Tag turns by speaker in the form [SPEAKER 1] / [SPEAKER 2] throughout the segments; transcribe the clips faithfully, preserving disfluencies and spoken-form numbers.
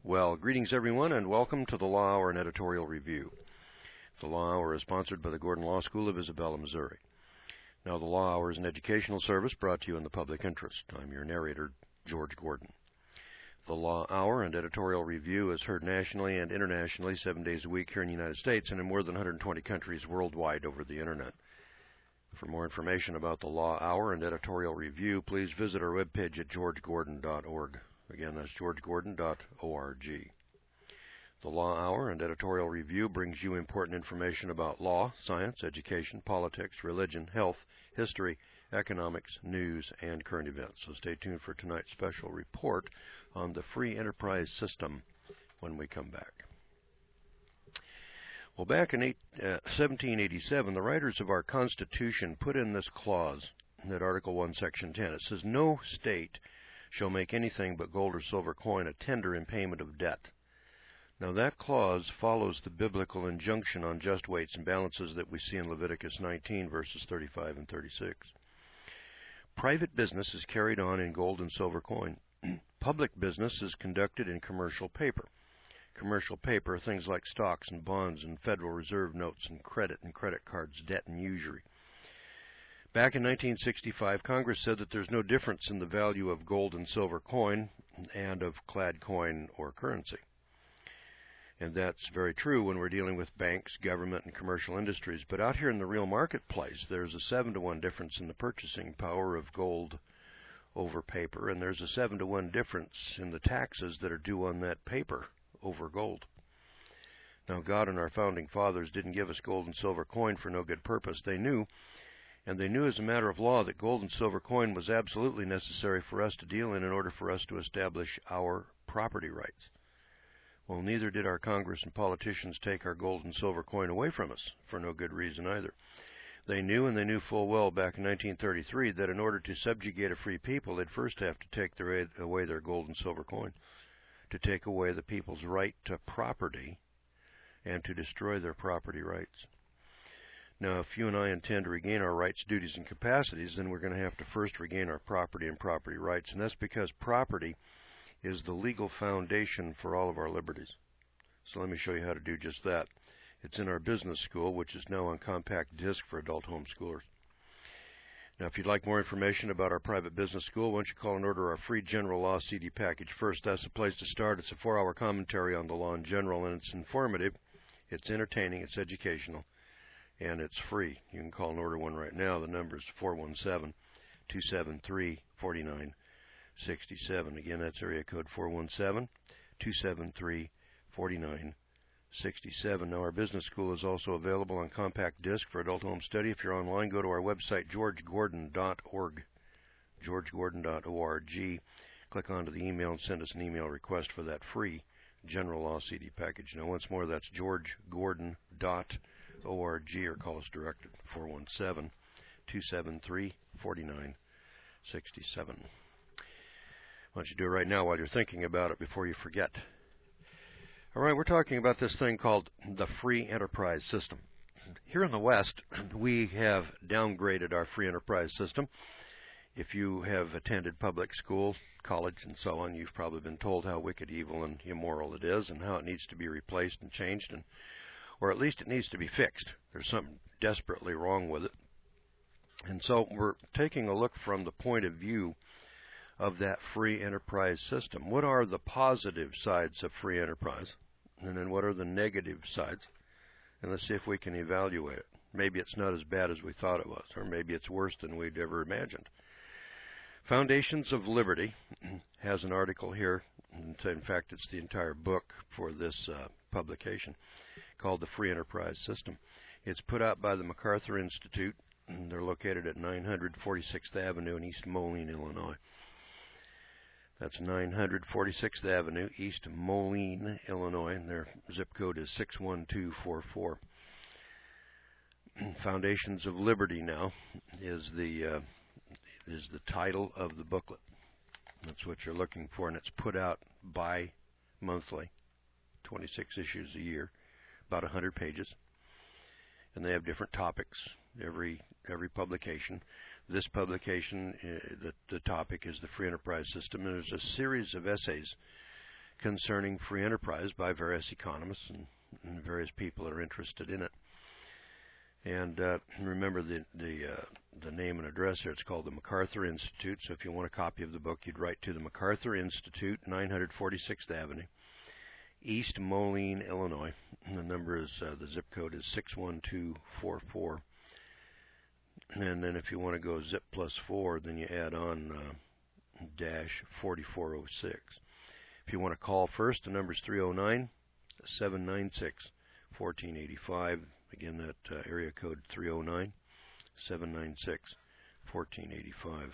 [SPEAKER 1] Well, greetings everyone, and welcome to the Law Hour and Editorial Review. The Law Hour is sponsored by the Gordon Law School of Isabella, Missouri. Now, the Law Hour is an educational service brought to you in the public interest. I'm your narrator, George Gordon. The Law Hour and Editorial Review is heard nationally and internationally seven days a week here in the United States and in more than one hundred twenty countries worldwide over the Internet. For more information about the Law Hour and Editorial Review, please visit our webpage at george gordon dot org. Again, that's george gordon dot org. The Law Hour and Editorial Review brings you important information about law, science, education, politics, religion, health, history, economics, news, and current events. So stay tuned for tonight's special report on the free enterprise system when we come back. Well, back in eight, uh, seventeen eighty-seven, the writers of our Constitution put in this clause at Article one, Section ten. It says, "No state shall make anything but gold or silver coin a tender in payment of debt." Now, that clause follows the biblical injunction on just weights and balances that we see in Leviticus nineteen, verses thirty-five and thirty-six. Private business is carried on in gold and silver coin. Public business is conducted in commercial paper. Commercial paper are things like stocks and bonds and Federal Reserve notes and credit and credit cards, debt and usury. Back in nineteen sixty-five, Congress said that there's no difference in the value of gold and silver coin and of clad coin or currency. And that's very true when we're dealing with banks, government, and commercial industries. But out here in the real marketplace, there's a seven to one difference in the purchasing power of gold over paper, and there's a seven to one difference in the taxes that are due on that paper over gold. Now, God and our founding fathers didn't give us gold and silver coin for no good purpose. They knew, and they knew as a matter of law, that gold and silver coin was absolutely necessary for us to deal in in order for us to establish our property rights. Well, neither did our Congress and politicians take our gold and silver coin away from us for no good reason either. They knew, and they knew full well back in nineteen thirty-three, that in order to subjugate a free people, they'd first have to take their, away their gold and silver coin, to take away the people's right to property, and to destroy their property rights. Now, if you and I intend to regain our rights, duties, and capacities, then we're going to have to first regain our property and property rights, and that's because property is the legal foundation for all of our liberties. So let me show you how to do just that. It's in our business school, which is now on compact disc for adult homeschoolers. Now, if you'd like more information about our private business school, why don't you call and order our free general law C D package first. That's the place to start. It's a four-hour commentary on the law in general, and it's informative, it's entertaining, it's educational, and it's free. You can call and order one right now. The number is four one seven, two seven three, four nine six seven. Again, that's area code four one seven, two seven three, four nine six seven. Now, our business school is also available on compact disc for adult home study. If you're online, go to our website, george gordon dot org, george gordon dot org. Click onto the email and send us an email request for that free general law C D package. Now, once more, that's george gordon dot org, or call us direct at four one seven, two seven three, four nine six seven. Why don't you do it right now while you're thinking about it before you forget. All right, we're talking about this thing called the free enterprise system. Here in the West, we have downgraded our free enterprise system. If you have attended public school, college, and so on, you've probably been told how wicked, evil, and immoral it is and how it needs to be replaced and changed, and or at least it needs to be fixed. There's something desperately wrong with it. And so we're taking a look from the point of view of that free enterprise system. What are the positive sides of free enterprise? And then what are the negative sides? And let's see if we can evaluate it. Maybe it's not as bad as we thought it was, or maybe it's worse than we'd ever imagined. Foundations of Liberty has an article here. In fact, it's the entire book for this uh, publication called The Free Enterprise System. It's put out by the MacArthur Institute. And they're located at nine forty-sixth Avenue in East Moline, Illinois. That's nine forty-sixth Avenue, East Moline, Illinois, and their zip code is six one two four four. Foundations of Liberty now is the uh, is the title of the booklet. That's what you're looking for, and it's put out bi-monthly, twenty-six issues a year, about one hundred pages. And they have different topics every every publication. This publication, uh, the, the topic is the free enterprise system, and there's a series of essays concerning free enterprise by various economists and, and various people that are interested in it. And uh, remember the the uh, the name and address here. It's called the MacArthur Institute. So if you want a copy of the book, you'd write to the MacArthur Institute, nine forty-sixth Avenue, East Moline, Illinois. And the number is uh, the zip code is six one two four four. And then if you want to go zip plus four, then you add on uh, dash forty-four oh six. If you want to call first, the number is three oh nine, seven nine six, one four eight five. Again, that uh, area code three oh nine, seven nine six, one four eight five.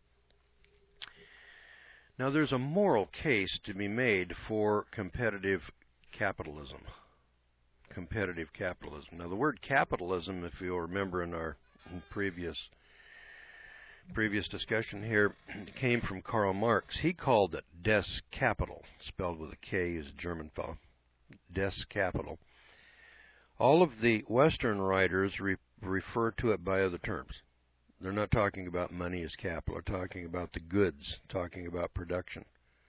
[SPEAKER 1] Now, there's a moral case to be made for competitive capitalism. Competitive capitalism. Now, the word capitalism, if you'll remember in our previous previous discussion here, came from Karl Marx. He called it Des Kapital, spelled with a K, he's a German fellow. Des Kapital. All of the Western writers re refer to it by other terms. They're not talking about money as capital. They're talking about the goods, talking about production.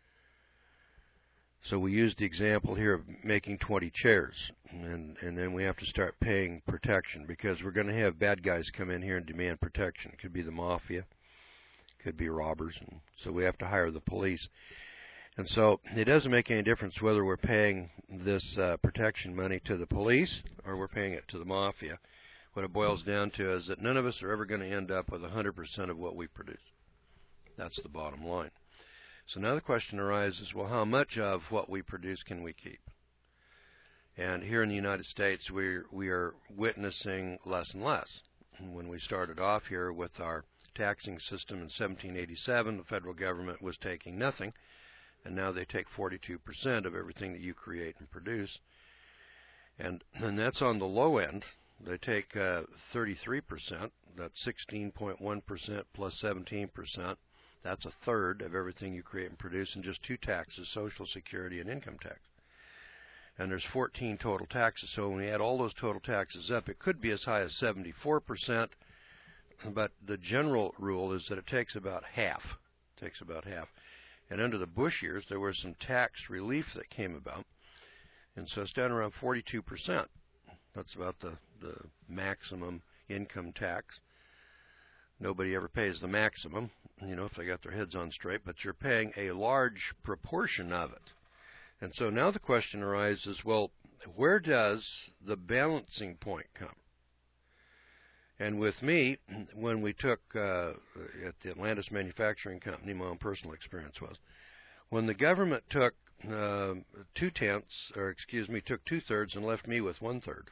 [SPEAKER 1] So we use the example here of making twenty chairs, and, and then we have to start paying protection because we're going to have bad guys come in here and demand protection. It could be the mafia, it could be robbers, and so we have to hire the police. And so it doesn't make any difference whether we're paying this uh, protection money to the police or we're paying it to the mafia. What it boils down to is that none of us are ever going to end up with one hundred percent of what we produce. That's the bottom line. So now the question arises, well, how much of what we produce can we keep? And here in the United States, we're, we are witnessing less and less. And when we started off here with our taxing system in seventeen eighty-seven, the federal government was taking nothing. And now they take forty-two percent of everything that you create and produce. And, and that's on the low end. They take uh, thirty-three percent. That's sixteen point one percent plus seventeen percent. That's a third of everything you create and produce in just two taxes, Social Security and income tax. And there's fourteen total taxes. So when we add all those total taxes up, it could be as high as seventy-four percent. But the general rule is that it takes about half. It takes about half. And under the Bush years, there was some tax relief that came about. And so it's down around forty-two percent. That's about the, the maximum income tax. Nobody ever pays the maximum, you know, if they got their heads on straight, but you're paying a large proportion of it. And so now the question arises, well, where does the balancing point come? And with me, when we took, uh, at the Atlantis Manufacturing Company, my own personal experience was, when the government took uh, two-tenths, or excuse me, took two-thirds and left me with one-third,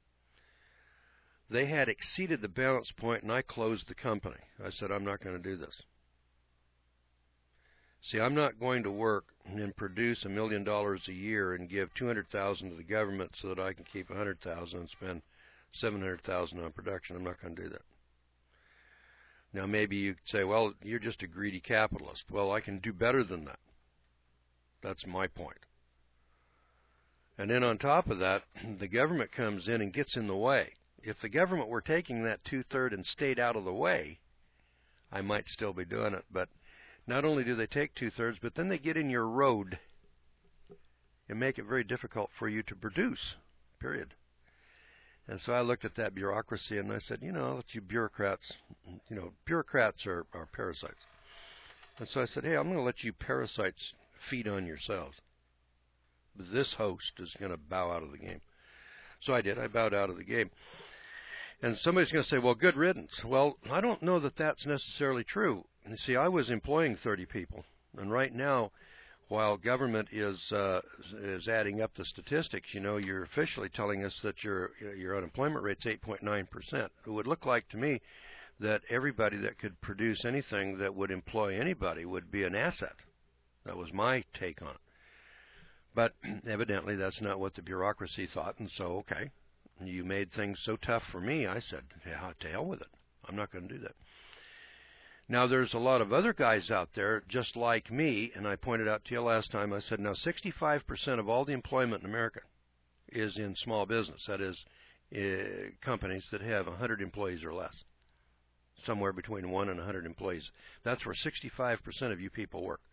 [SPEAKER 1] they had exceeded the balance point, and I closed the company. I said, I'm not going to do this. See, I'm not going to work and produce a million dollars a year and give two hundred thousand dollars to the government so that I can keep one hundred thousand dollars and spend seven hundred thousand dollars on production. I'm not going to do that. Now, maybe you could say, well, you're just a greedy capitalist. Well, I can do better than that. That's my point. And then on top of that, the government comes in and gets in the way. If the government were taking that two-thirds and stayed out of the way, I might still be doing it. But not only do they take two-thirds, but then they get in your road and make it very difficult for you to produce, period. And so I looked at that bureaucracy and I said, you know, you bureaucrats, you know, bureaucrats are, are parasites. And so I said, hey, I'm going to let you parasites feed on yourselves. This host is going to bow out of the game. So I did. I bowed out of the game. And somebody's going to say, well, good riddance. Well, I don't know that that's necessarily true. You see, I was employing thirty people. And right now, while government is uh, is adding up the statistics, you know, you're officially telling us that your your unemployment rate's eight point nine percent. It would look like to me that everybody that could produce anything that would employ anybody would be an asset. That was my take on it. But evidently that's not what the bureaucracy thought, and so, okay, you made things so tough for me, I said, yeah, to hell with it. I'm not going to do that. Now, there's a lot of other guys out there just like me, and I pointed out to you last time, I said, now sixty-five percent of all the employment in America is in small business, that is, uh, companies that have one hundred employees or less, somewhere between one and one hundred employees. That's where sixty-five percent of you people work.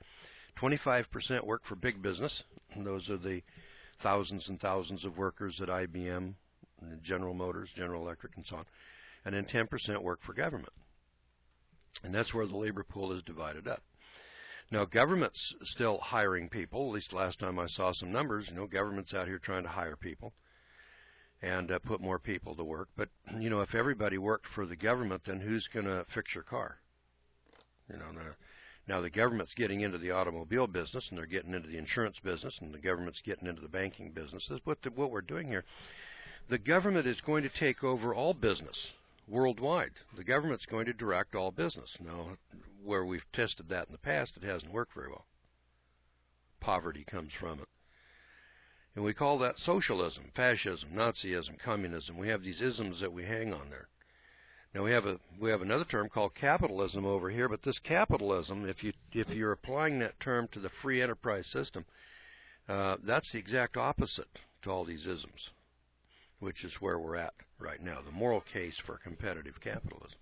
[SPEAKER 1] twenty-five percent work for big business. And those are the thousands and thousands of workers at I B M, General Motors, General Electric, and so on. And then ten percent work for government. And that's where the labor pool is divided up. Now, government's still hiring people. At least last time I saw some numbers, you know, government's out here trying to hire people and uh, put more people to work. But, you know, if everybody worked for the government, then who's going to fix your car? You know, now, now the government's getting into the automobile business, and they're getting into the insurance business, and the government's getting into the banking business. That's what, the, what we're doing here. The government is going to take over all business worldwide. The government's going to direct all business. Now, where we've tested that in the past, it hasn't worked very well. Poverty comes from it. And we call that socialism, fascism, Nazism, communism. We have these isms that we hang on there. Now we have a we have another term called capitalism over here, but this capitalism, if you if you're applying that term to the free enterprise system, uh, that's the exact opposite to all these isms, which is where we're at right now, the moral case for competitive capitalism.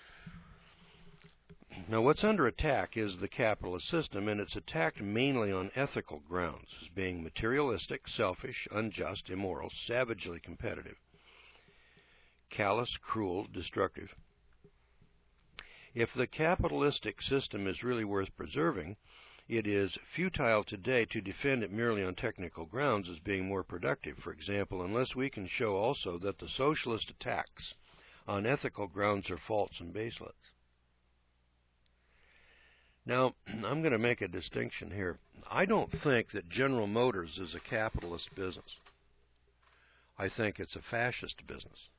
[SPEAKER 1] Now, what's under attack is the capitalist system, and it's attacked mainly on ethical grounds, as being materialistic, selfish, unjust, immoral, savagely competitive, callous, cruel, destructive. If the capitalistic system is really worth preserving, it is futile today to defend it merely on technical grounds as being more productive. For example, unless we can show also that the socialist attacks on ethical grounds are false and baseless. Now, I'm going to make a distinction here. I don't think that General Motors is a capitalist business. I think it's a fascist business.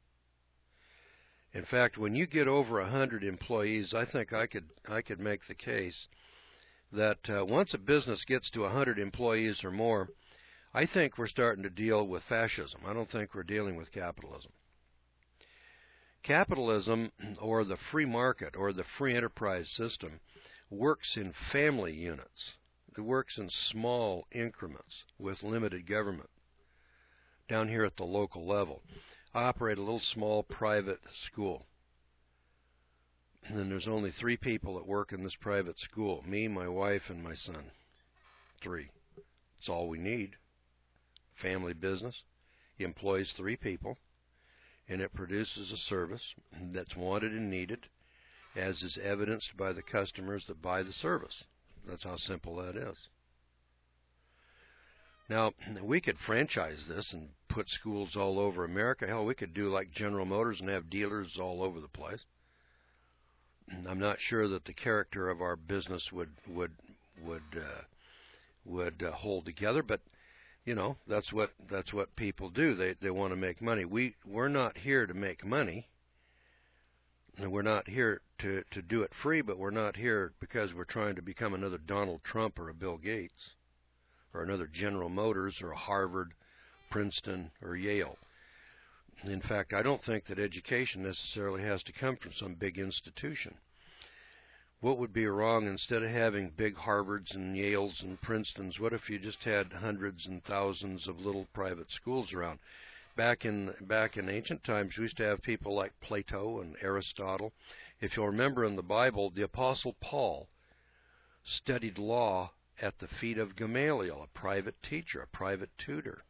[SPEAKER 1] In fact, when you get over a hundred employees, I think I could I could make the case that uh, once a business gets to a hundred employees or more, I think we're starting to deal with fascism. I don't think we're dealing with capitalism. Capitalism, or the free market, or the free enterprise system, works in family units. It works in small increments with limited government. Down here at the local level, I operate a little small private school. And then there's only three people that work in this private school, me, my wife, and my son. Three. That's all we need. Family business. It employs three people, and it produces a service that's wanted and needed, as is evidenced by the customers that buy the service. That's how simple that is. Now, we could franchise this and put schools all over America. Hell, we could do like General Motors and have dealers all over the place. I'm not sure that the character of our business would would would uh, would uh, hold together, but you know, that's what that's what people do. They they want to make money. We we're not here to make money. And we're not here to, to do it free, but we're not here because we're trying to become another Donald Trump or a Bill Gates or another General Motors or a Harvard, Princeton, or Yale. In fact, I don't think that education necessarily has to come from some big institution. What would be wrong, instead of having big Harvards and Yales and Princetons, what if you just had hundreds and thousands of little private schools around? Back in back in ancient times, we used to have people like Plato and Aristotle. If you'll remember in the Bible, the Apostle Paul studied law at the feet of Gamaliel, a private teacher, a private tutor.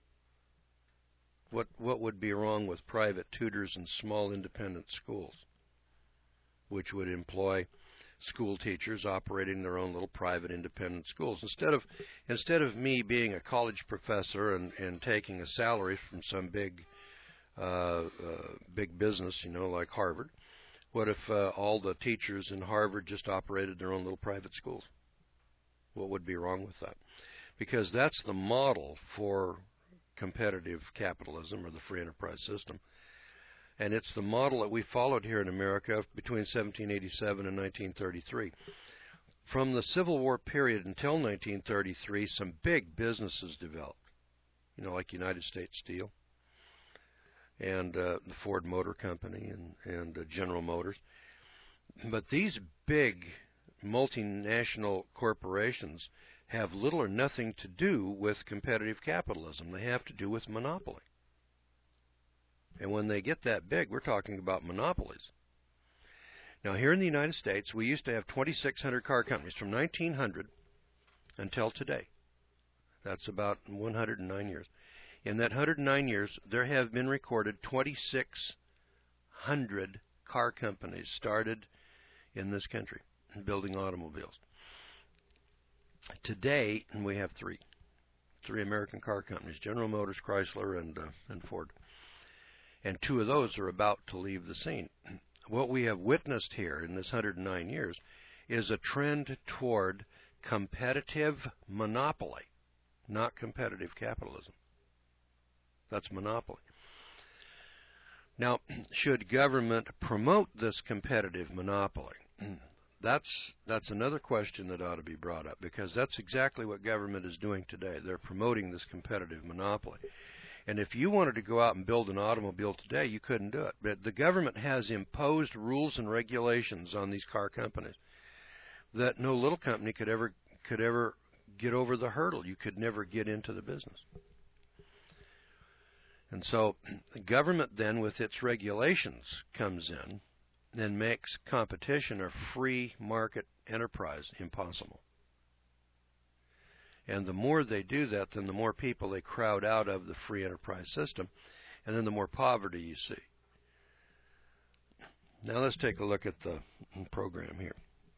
[SPEAKER 1] What what would be wrong with private tutors in small independent schools, which would employ school teachers operating their own little private independent schools? Instead of instead of me being a college professor and, and taking a salary from some big uh, uh, big business, you know, like Harvard, what if uh, all the teachers in Harvard just operated their own little private schools? What would be wrong with that? Because that's the model for competitive capitalism or the free enterprise system. And it's the model that we followed here in America between seventeen eighty-seven and nineteen thirty-three. From the Civil War period until nineteen thirty-three, some big businesses developed, you know, like United States Steel and uh, the Ford Motor Company and, and uh, General Motors. But these big multinational corporations have little or nothing to do with competitive capitalism. They have to do with monopoly. And when they get that big, we're talking about monopolies. Now, here in the United States, we used to have twenty-six hundred car companies. From nineteen hundred until today. That's about one hundred nine years. In that one hundred nine years, there have been recorded twenty-six hundred car companies started in this country building automobiles. Today, we have three. Three American car companies, General Motors, Chrysler, and, uh, and Ford. And two of those are about to leave the scene. What we have witnessed here in this one hundred nine years is a trend toward competitive monopoly, not competitive capitalism. That's monopoly. Now, should government promote this competitive monopoly? That's that's another question that ought to be brought up, because that's exactly what government is doing today. They're promoting this competitive monopoly. And if you wanted to go out and build an automobile today, you couldn't do it. But the government has imposed rules and regulations on these car companies that no little company could ever could ever get over the hurdle. You could never get into the business. And so the government then, with its regulations, comes in and makes competition or free market enterprise impossible. And the more they do that, then the more people they crowd out of the free enterprise system, and then the more poverty you see. Now let's take a look at the program here.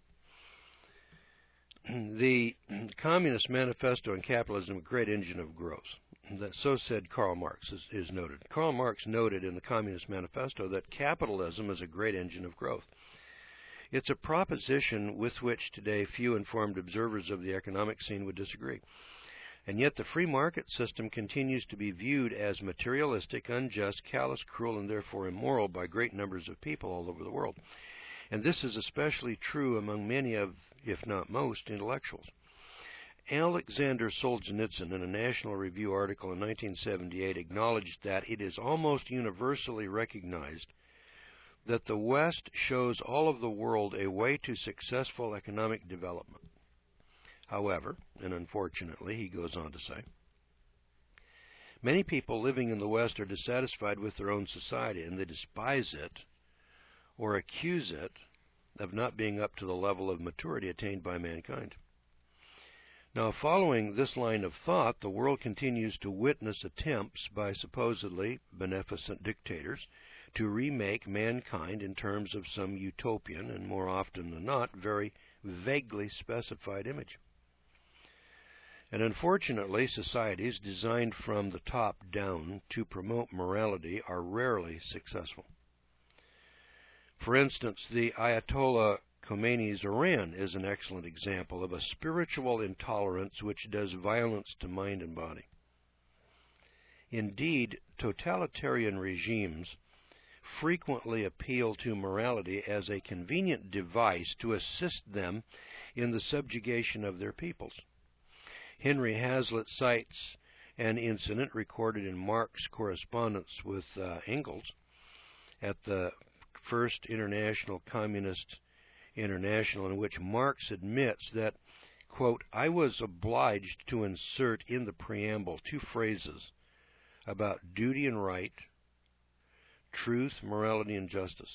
[SPEAKER 1] The Communist Manifesto and Capitalism, a great engine of growth. That, so said Karl Marx, is, is noted. Karl Marx noted in the Communist Manifesto that capitalism is a great engine of growth. It's a proposition with which today few informed observers of the economic scene would disagree. And yet the free market system continues to be viewed as materialistic, unjust, callous, cruel, and therefore immoral by great numbers of people all over the world. And this is especially true among many of, if not most, intellectuals. Alexander Solzhenitsyn, in a National Review article in nineteen seventy-eight, acknowledged that it is almost universally recognized that the West shows all of the world a way to successful economic development. However, and unfortunately, he goes on to say, many people living in the West are dissatisfied with their own society, and they despise it or accuse it of not being up to the level of maturity attained by mankind. Now, following this line of thought, the world continues to witness attempts by supposedly beneficent dictators to remake mankind in terms of some utopian and, more often than not, very vaguely specified image. And unfortunately, societies designed from the top down to promote morality are rarely successful. For instance, the Ayatollah Khomeini's Iran is an excellent example of a spiritual intolerance which does violence to mind and body. Indeed, totalitarian regimes frequently appeal to morality as a convenient device to assist them in the subjugation of their peoples. Henry Hazlitt cites an incident recorded in Marx's correspondence with uh, Engels at the First International Communist International, in which Marx admits that, quote, I was obliged to insert in the preamble two phrases about duty and right, truth, morality, and justice.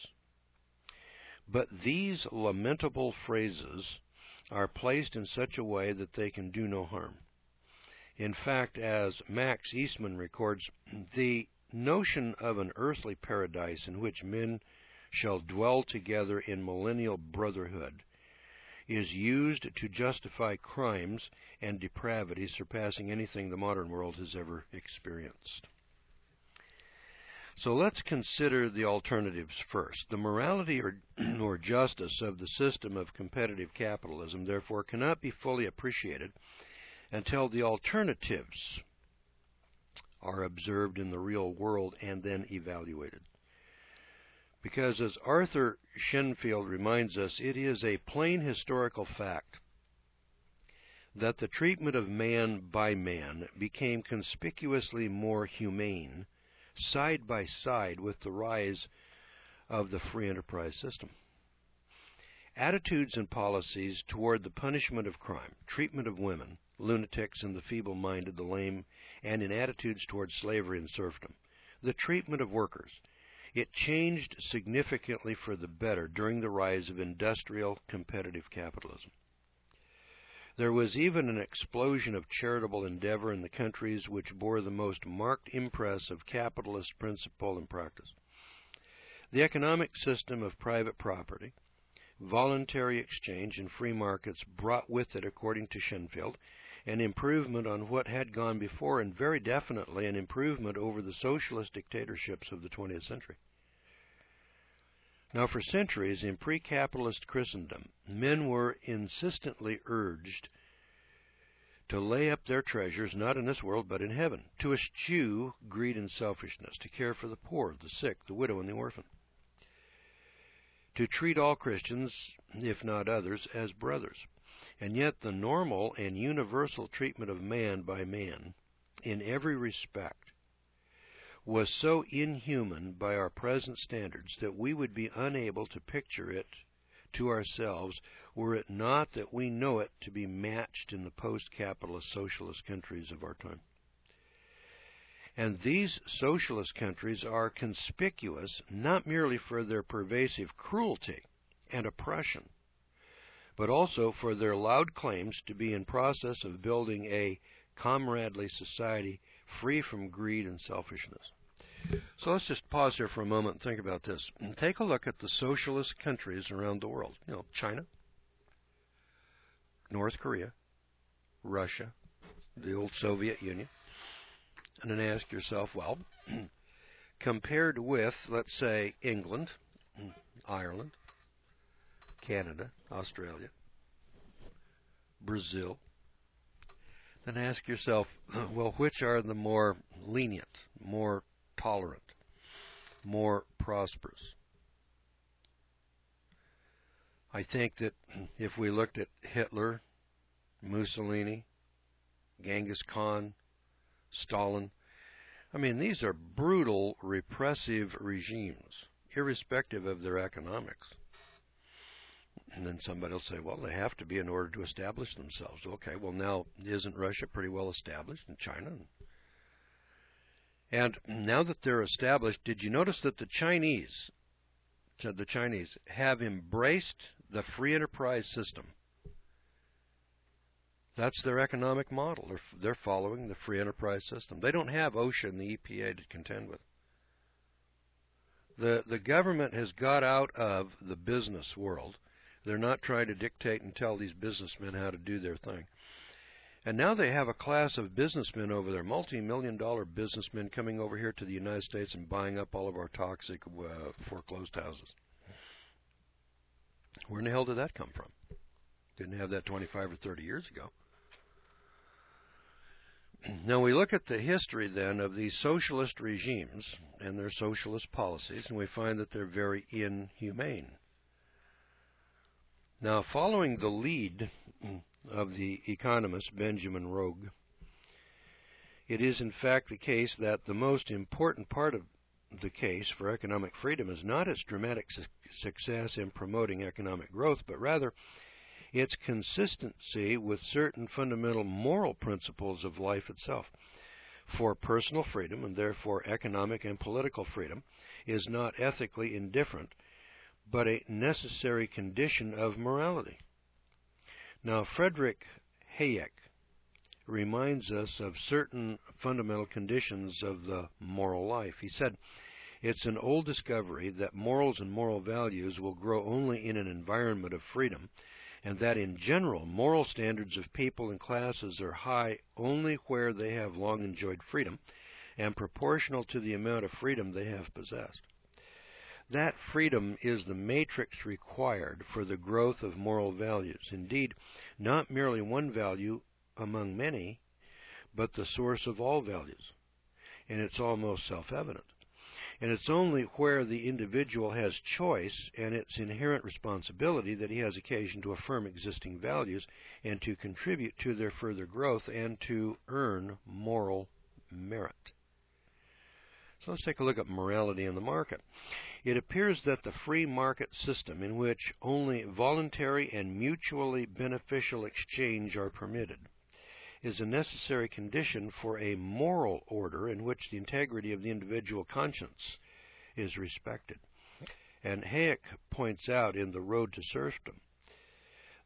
[SPEAKER 1] But these lamentable phrases are placed in such a way that they can do no harm. In fact, as Max Eastman records, the notion of an earthly paradise in which men shall dwell together in millennial brotherhood is used to justify crimes and depravity surpassing anything the modern world has ever experienced. So let's consider the alternatives first. The morality or, or justice of the system of competitive capitalism, therefore, cannot be fully appreciated until the alternatives are observed in the real world and then evaluated. Because, as Arthur Shenfield reminds us, it is a plain historical fact that the treatment of man by man became conspicuously more humane side by side with the rise of the free enterprise system. Attitudes and policies toward the punishment of crime, treatment of women, lunatics and the feeble-minded, the lame, and in attitudes toward slavery and serfdom, the treatment of workers, it changed significantly for the better during the rise of industrial competitive capitalism. There was even an explosion of charitable endeavor in the countries which bore the most marked impress of capitalist principle and practice. The economic system of private property, voluntary exchange, and free markets brought with it, according to Shenfield, an improvement on what had gone before, and very definitely an improvement over the socialist dictatorships of the twentieth century. Now, for centuries in pre-capitalist Christendom, men were insistently urged to lay up their treasures not in this world but in heaven, to eschew greed and selfishness, to care for the poor, the sick, the widow, and the orphan, to treat all Christians, if not others, as brothers. And yet the normal and universal treatment of man by man, in every respect, was so inhuman by our present standards that we would be unable to picture it to ourselves were it not that we know it to be matched in the post-capitalist socialist countries of our time. And these socialist countries are conspicuous not merely for their pervasive cruelty and oppression, but also for their loud claims to be in process of building a comradely society free from greed and selfishness. So let's just pause here for a moment and think about this. And take a look at the socialist countries around the world. You know, China, North Korea, Russia, the old Soviet Union. And then ask yourself, well, compared with, let's say, England, Ireland, Canada, Australia, Brazil, then ask yourself, well, which are the more lenient, more tolerant, more prosperous? I think that if we looked at Hitler, Mussolini, Genghis Khan, Stalin, I mean, these are brutal, repressive regimes, irrespective of their economics. And then somebody will say, well, they have to be in order to establish themselves. Okay, well, now, isn't Russia pretty well established, and China? And now that they're established, did you notice that the Chinese, the Chinese have embraced the free enterprise system? That's their economic model. They're, they're following the free enterprise system. They don't have OSHA and the E P A to contend with. The, the government has got out of the business world. They're not trying to dictate and tell these businessmen how to do their thing. And now they have a class of businessmen over there, multi-million dollar businessmen coming over here to the United States and buying up all of our toxic uh, foreclosed houses. Where in the hell did that come from? Didn't have that twenty-five or thirty years ago. Now we look at the history then of these socialist regimes and their socialist policies, and we find that they're very inhumane. Now, following the lead of the economist Benjamin Rogue, it is in fact the case that the most important part of the case for economic freedom is not its dramatic su success in promoting economic growth, but rather its consistency with certain fundamental moral principles of life itself. For personal freedom, and therefore economic and political freedom, is not ethically indifferent, but a necessary condition of morality. Now, Friedrich Hayek reminds us of certain fundamental conditions of the moral life. He said, it's an old discovery that morals and moral values will grow only in an environment of freedom, and that in general, moral standards of people and classes are high only where they have long enjoyed freedom, and proportional to the amount of freedom they have possessed. That freedom is the matrix required for the growth of moral values. Indeed, not merely one value among many, but the source of all values. And it's almost self-evident. And it's only where the individual has choice and its inherent responsibility that he has occasion to affirm existing values and to contribute to their further growth and to earn moral merit. So let's take a look at morality in the market. It appears that the free market system, in which only voluntary and mutually beneficial exchange are permitted, is a necessary condition for a moral order in which the integrity of the individual conscience is respected. And Hayek points out in The Road to Serfdom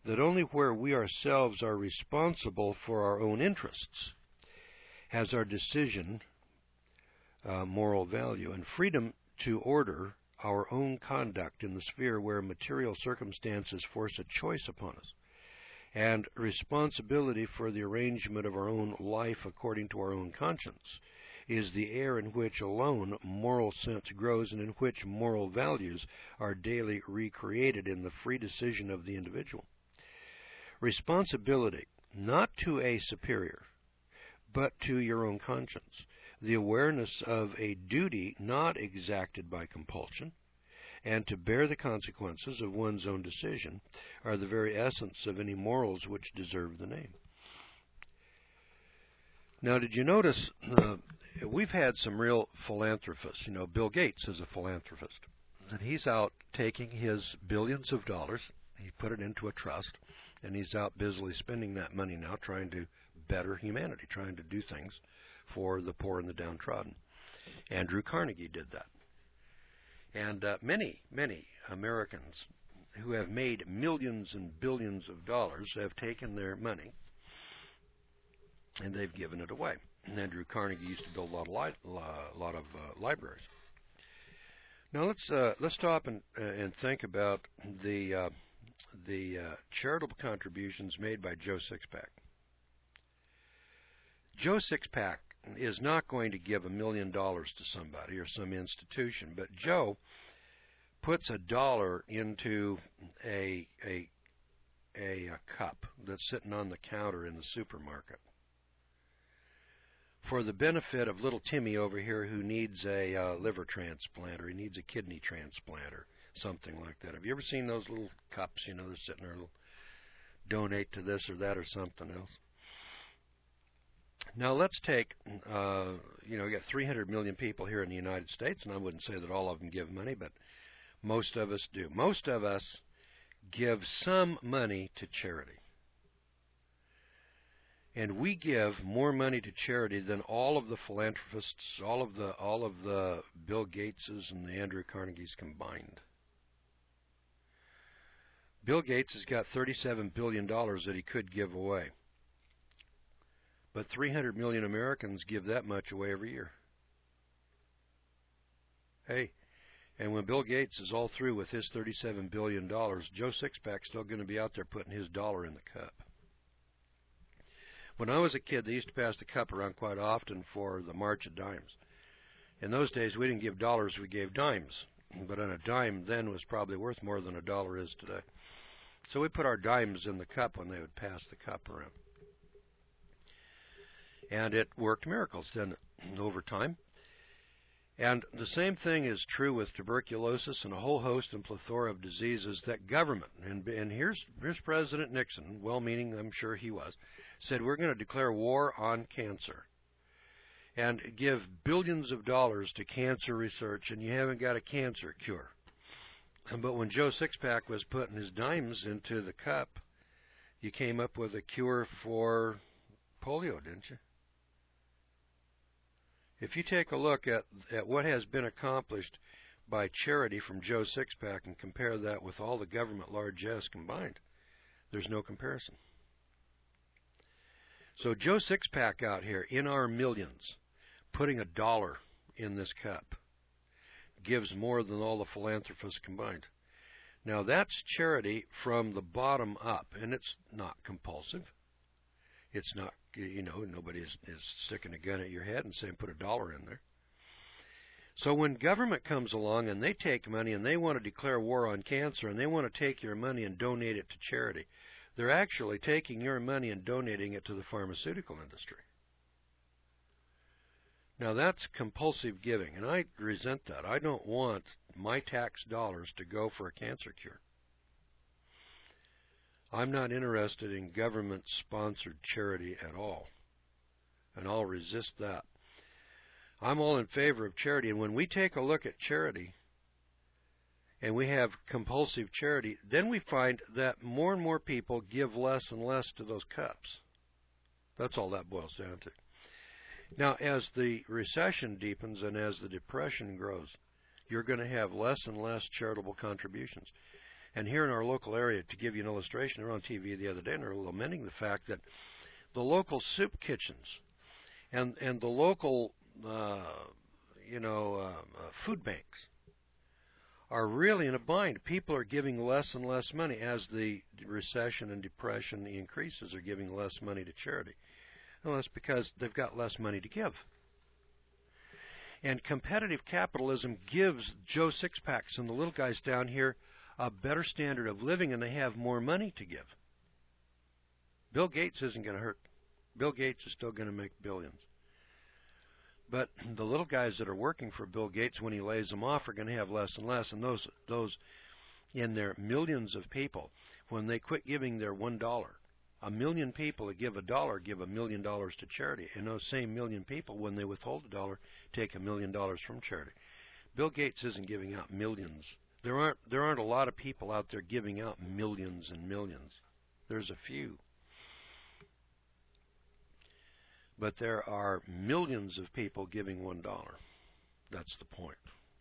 [SPEAKER 1] that only where we ourselves are responsible for our own interests has our decision uh, moral value, and freedom to order our own conduct in the sphere where material circumstances force a choice upon us, and responsibility for the arrangement of our own life according to our own conscience, is the air in which alone moral sense grows and in which moral values are daily recreated in the free decision of the individual. Responsibility, not to a superior, but to your own conscience, the awareness of a duty not exacted by compulsion, and to bear the consequences of one's own decision, are the very essence of any morals which deserve the name. Now, did you notice, uh, we've had some real philanthropists. You know, Bill Gates is a philanthropist, and he's out taking his billions of dollars, he put it into a trust, and he's out busily spending that money now trying to better humanity, trying to do things for the poor and the downtrodden. Andrew Carnegie did that. And uh, many, many Americans who have made millions and billions of dollars have taken their money and they've given it away. And Andrew Carnegie used to build a lot of, li a lot of uh, libraries. Now let's uh, let's stop and uh, and think about the uh, the uh, charitable contributions made by Joe Sixpack. Joe Sixpack is not going to give a million dollars to somebody or some institution, but Joe puts a dollar into a a a, a cup that's sitting on the counter in the supermarket for the benefit of little Timmy over here who needs a uh, liver transplant, or he needs a kidney transplant, or something like that. Have you ever seen those little cups? You know, they're sitting there, little, donate to this or that or something else. Now let's take, uh, you know, we got three hundred million people here in the United States, and I wouldn't say that all of them give money, but most of us do. Most of us give some money to charity. And we give more money to charity than all of the philanthropists, all of the all of the Bill Gateses and the Andrew Carnegies combined. Bill Gates has got thirty-seven billion dollars that he could give away. But three hundred million Americans give that much away every year. Hey, and when Bill Gates is all through with his thirty-seven billion dollars, Joe Sixpack's still going to be out there putting his dollar in the cup. When I was a kid, they used to pass the cup around quite often for the March of Dimes. In those days, we didn't give dollars, we gave dimes. But a dime then was probably worth more than a dollar is today. So we put our dimes in the cup when they would pass the cup around. And it worked miracles, didn't it, over time? And the same thing is true with tuberculosis and a whole host and plethora of diseases that government, and, and here's, here's President Nixon, well-meaning, I'm sure he was, said we're going to declare war on cancer and give billions of dollars to cancer research, and you haven't got a cancer cure. But when Joe Sixpack was putting his dimes into the cup, you came up with a cure for polio, didn't you? If you take a look at, at what has been accomplished by charity from Joe Sixpack and compare that with all the government largesse combined, there's no comparison. So Joe Sixpack out here, in our millions, putting a dollar in this cup, gives more than all the philanthropists combined. Now that's charity from the bottom up, and it's not compulsive. It's not, you know, nobody is, is sticking a gun at your head and saying put a dollar in there. So when government comes along and they take money and they want to declare war on cancer and they want to take your money and donate it to charity, they're actually taking your money and donating it to the pharmaceutical industry. Now that's compulsive giving, and I resent that. I don't want my tax dollars to go for a cancer cure. I'm not interested in government-sponsored charity at all, and I'll resist that. I'm all in favor of charity, and when we take a look at charity and we have compulsive charity, then we find that more and more people give less and less to those cups. That's all that boils down to. Now, as the recession deepens and as the depression grows, you're going to have less and less charitable contributions. And here in our local area, to give you an illustration, they're on T V the other day and they're lamenting the fact that the local soup kitchens and and the local uh, you know uh, uh, food banks are really in a bind. People are giving less and less money as the recession and depression increases. Are giving less money to charity. Well, that's because they've got less money to give. And competitive capitalism gives Joe Sixpacks and the little guys down here a better standard of living, and they have more money to give. Bill Gates isn't going to hurt. Bill Gates is still going to make billions. But the little guys that are working for Bill Gates, when he lays them off, are going to have less and less. And those, those in their millions of people, when they quit giving their one dollar, a million people that give a dollar give a million dollars to charity. And those same million people, when they withhold a dollar, take a million dollars from charity. Bill Gates isn't giving out millions. There aren't there aren't a lot of people out there giving out millions and millions. There's a few. But there are millions of people giving one dollar. That's the point.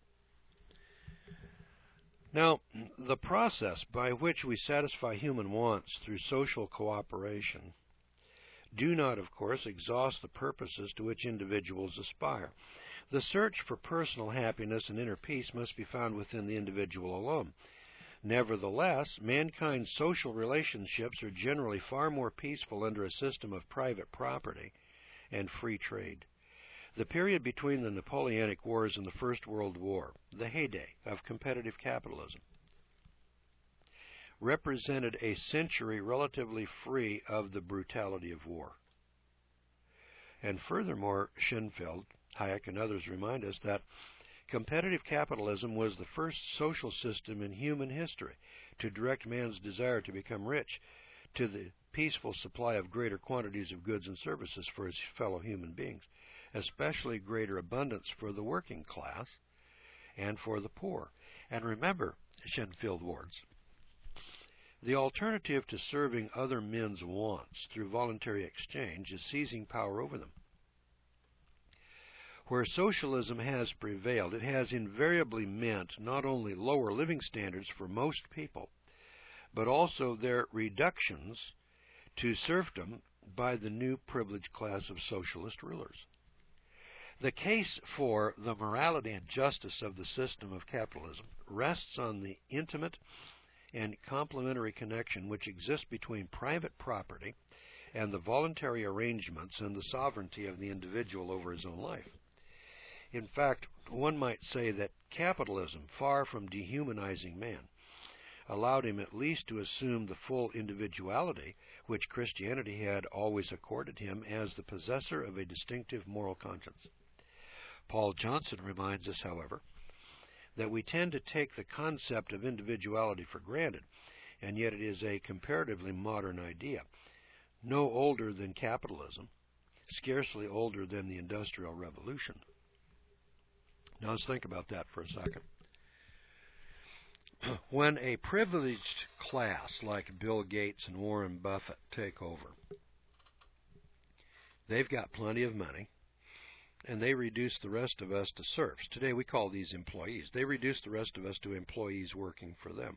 [SPEAKER 1] Now, the process by which we satisfy human wants through social cooperation do not, of course, exhaust the purposes to which individuals aspire. The search for personal happiness and inner peace must be found within the individual alone. Nevertheless, mankind's social relationships are generally far more peaceful under a system of private property and free trade. The period between the Napoleonic Wars and the First World War, the heyday of competitive capitalism, represented a century relatively free of the brutality of war. And furthermore, Schoenfeld, Hayek, and others remind us that competitive capitalism was the first social system in human history to direct man's desire to become rich to the peaceful supply of greater quantities of goods and services for his fellow human beings, especially greater abundance for the working class and for the poor. And remember, Schoenfeld warns, the alternative to serving other men's wants through voluntary exchange is seizing power over them. Where socialism has prevailed, it has invariably meant not only lower living standards for most people, but also their reductions to serfdom by the new privileged class of socialist rulers. The case for the morality and justice of the system of capitalism rests on the intimate and complementary connection which exists between private property and the voluntary arrangements and the sovereignty of the individual over his own life. In fact, one might say that capitalism, far from dehumanizing man, allowed him at least to assume the full individuality which Christianity had always accorded him as the possessor of a distinctive moral conscience. Paul Johnson reminds us, however, that we tend to take the concept of individuality for granted, and yet it is a comparatively modern idea, no older than capitalism, scarcely older than the Industrial Revolution. Now let's think about that for a second. When a privileged class like Bill Gates and Warren Buffett take over, they've got plenty of money, and they reduce the rest of us to serfs. Today we call these employees. They reduce the rest of us to employees working for them.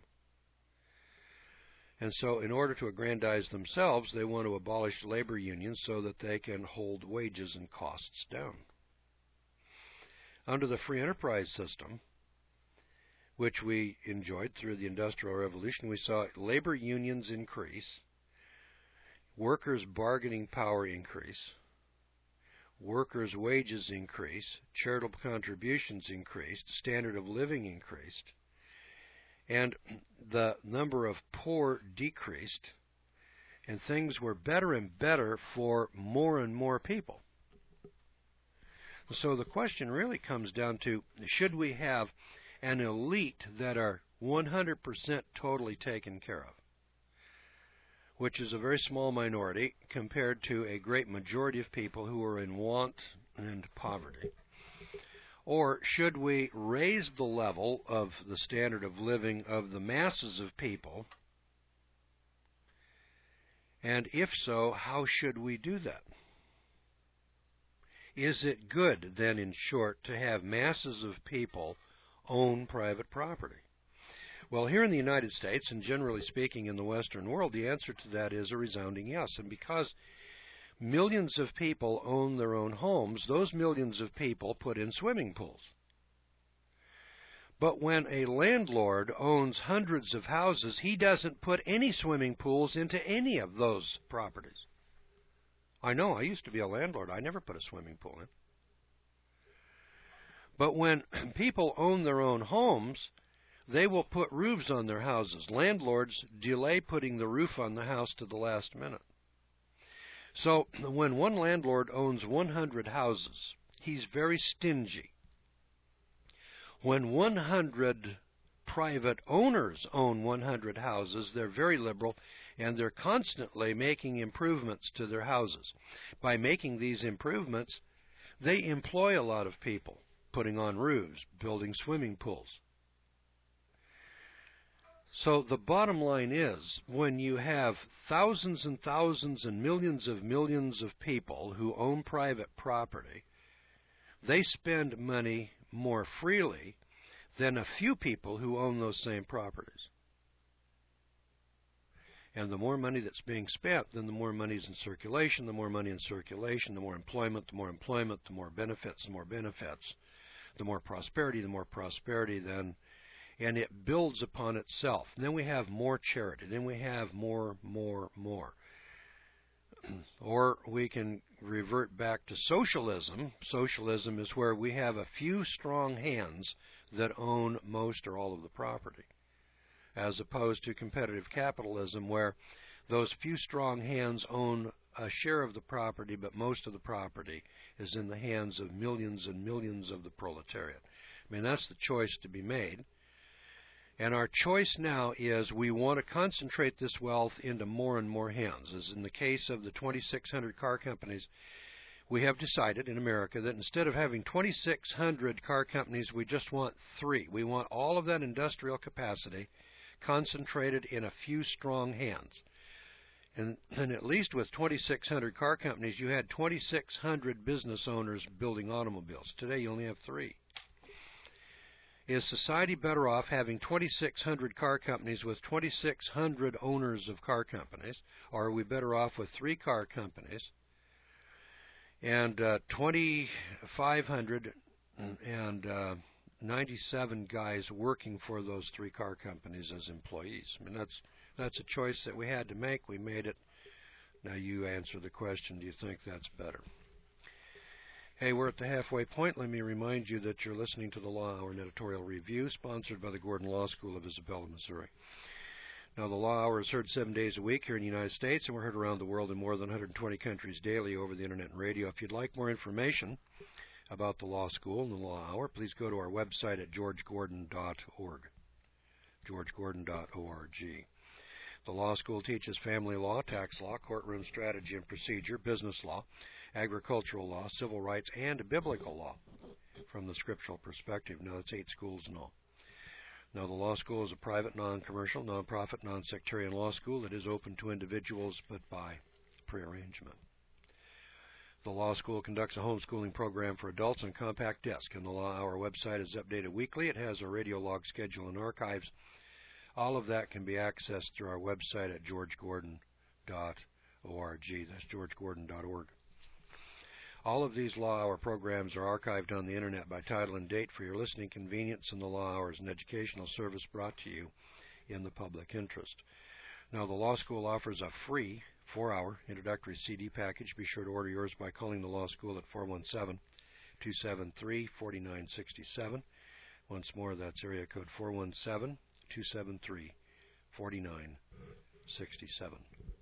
[SPEAKER 1] And so in order to aggrandize themselves, they want to abolish labor unions so that they can hold wages and costs down. Under the free enterprise system, which we enjoyed through the Industrial Revolution, we saw labor unions increase, workers' bargaining power increase, workers' wages increase, charitable contributions increased, standard of living increased, and the number of poor decreased, and things were better and better for more and more people. So the question really comes down to, should we have an elite that are one hundred percent totally taken care of, which is a very small minority compared to a great majority of people who are in want and poverty? Or should we raise the level of the standard of living of the masses of people? And if so, how should we do that? Is it good, then, in short, to have masses of people own private property? Well, here in the United States, and generally speaking in the Western world, the answer to that is a resounding yes. And because millions of people own their own homes, those millions of people put in swimming pools. But when a landlord owns hundreds of houses, he doesn't put any swimming pools into any of those properties. I know, I used to be a landlord. I never put a swimming pool in. But when people own their own homes, they will put roofs on their houses. Landlords delay putting the roof on the house to the last minute. So when one landlord owns one hundred houses, he's very stingy. When one hundred private owners own one hundred houses, they're very liberal, and they're constantly making improvements to their houses. By making these improvements, they employ a lot of people, putting on roofs, building swimming pools. So the bottom line is, when you have thousands and thousands and millions of millions of people who own private property, they spend money more freely than a few people who own those same properties. And the more money that's being spent, then the more money is in circulation. The more money in circulation, the more employment, the more employment, the more benefits, the more benefits, the more prosperity, the more prosperity, then, and it builds upon itself. And then we have more charity. Then we have more, more, more. Or we can revert back to socialism. Socialism is where we have a few strong hands that own most or all of the property, as opposed to competitive capitalism, where those few strong hands own a share of the property, but most of the property is in the hands of millions and millions of the proletariat. I mean, that's the choice to be made. And our choice now is we want to concentrate this wealth into more and more hands. As in the case of the twenty-six hundred car companies, we have decided in America that instead of having twenty-six hundred car companies, we just want three. We want all of that industrial capacity concentrated in a few strong hands. And, and at least with twenty-six hundred car companies, you had twenty-six hundred business owners building automobiles. Today you only have three. Is society better off having twenty-six hundred car companies with twenty-six hundred owners of car companies, or are we better off with three car companies and uh, twenty-five hundred and uh, ninety-seven guys working for those three car companies as employees? I mean, that's that's a choice that we had to make. We made it. Now you answer the question, do you think that's better? Hey, we're at the halfway point. Let me remind you that you're listening to the Law Hour, an editorial review sponsored by the Gordon Law School of Isabella, Missouri. Now, the Law Hour is heard seven days a week here in the United States, and we're heard around the world in more than one hundred twenty countries daily over the Internet and radio. If you'd like more information about the Law School and the Law Hour, please go to our website at george gordon dot org, george gordon dot org. The Law School teaches family law, tax law, courtroom strategy and procedure, business law, agricultural law, civil rights, and biblical law from the scriptural perspective. Now, it's eight schools in all. Now, the Law School is a private, non-commercial, non-profit, non-sectarian law school that is open to individuals, but by prearrangement. The Law School conducts a homeschooling program for adults on compact disc, and the Law Hour website is updated weekly. It has a radio log schedule and archives. All of that can be accessed through our website at george gordon dot org. That's george gordon dot org. All of these Law Hour programs are archived on the Internet by title and date for your listening convenience, and the Law Hour is an educational service brought to you in the public interest. Now, the Law School offers a free four-hour introductory C D package. Be sure to order yours by calling the Law School at four one seven, two seven three, four nine six seven. Once more, that's area code four one seven, two seven three, four nine six seven.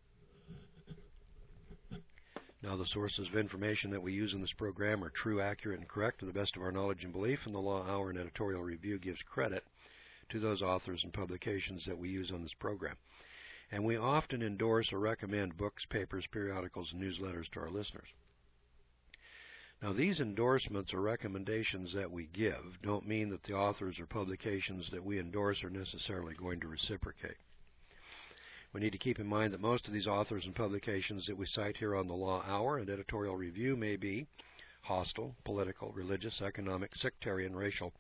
[SPEAKER 1] Now, the sources of information that we use in this program are true, accurate, and correct to the best of our knowledge and belief, and the Law Hour and editorial review gives credit to those authors and publications that we use on this program. And we often endorse or recommend books, papers, periodicals, and newsletters to our listeners. Now, these endorsements or recommendations that we give don't mean that the authors or publications that we endorse are necessarily going to reciprocate. We need to keep in mind that most of these authors and publications that we cite here on the Law Hour and editorial review may be hostile, political, religious, economic, sectarian, racial,